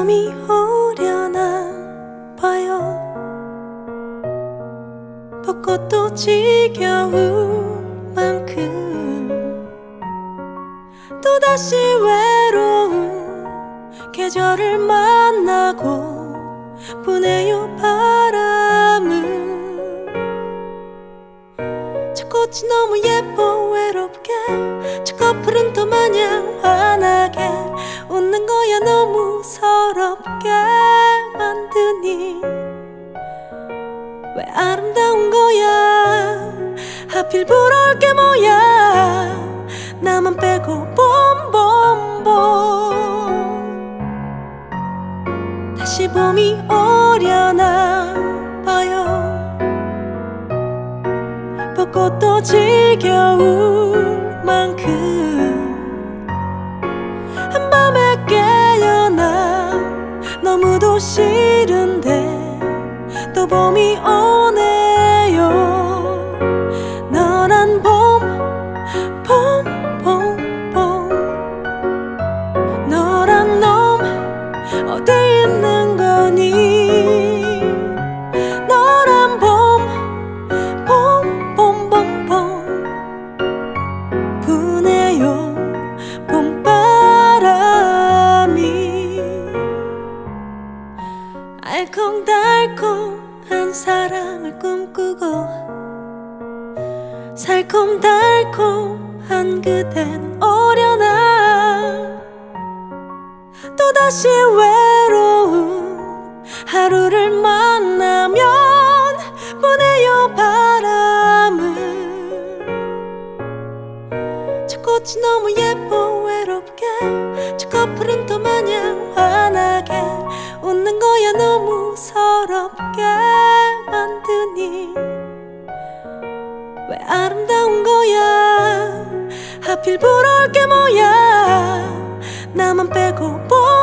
봄이 오려나 봐요. 벚꽃도 지겨울 만큼 또다시 외로운 계절을 만나고 부네요 바람은. 저 꽃이 너무 예뻐 외롭게, 저 커플은 또 마냥 환하게 웃는 거야 너무 서럽게 만드니. 왜 아름다운 거야 하필 부러울 게 뭐야 나만 빼고 봄봄봄. 다시 봄이 오려나 봐요. 벚꽃도 지겨울 만큼 한밤에 깨어나 너무도 싫은데 또 봄이 오네요. 너란 봄, 봄, 봄, 봄. 너란 놈 어디 있는 거니? 너란 봄, 봄, 봄, 봄, 봄. 부네요 봄바람이. 알콩달콩한 사랑을 꿈꾸고 살콤달콤한 그댄 오려나. 또다시 외로운 하루를 만나면 부네요 바람은. 저 꽃이 너무 예뻐 외롭게, 저 커플은 또 마냥 환하게 웃는 거야 너무 서럽게 만드니. 왜 아름다운 거야 하필 부러울 게 뭐야 나만 빼고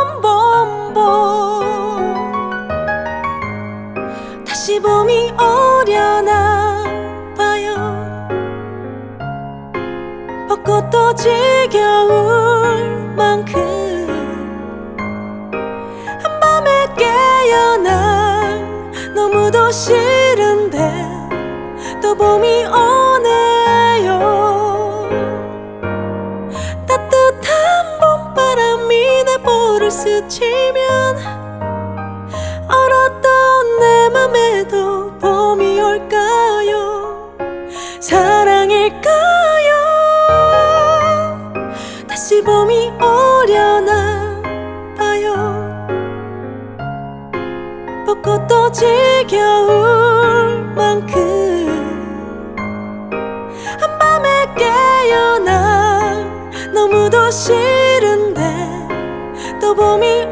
봄봄봄. 다시 봄이 오려나 봐요. 벚꽃도 지겨울 만큼 한밤에 깨어나 너무도 싫은데 또 봄이 오네요. 따뜻한 봄바람이 내 볼을 스치면 얼었던 내 맘에도 봄이 올까요? 사랑일까요? 다시 봄이 오려나 봐요. 벚꽃도 지겨울 만큼 한밤에 깨어나 너무도 싫은데 또 봄이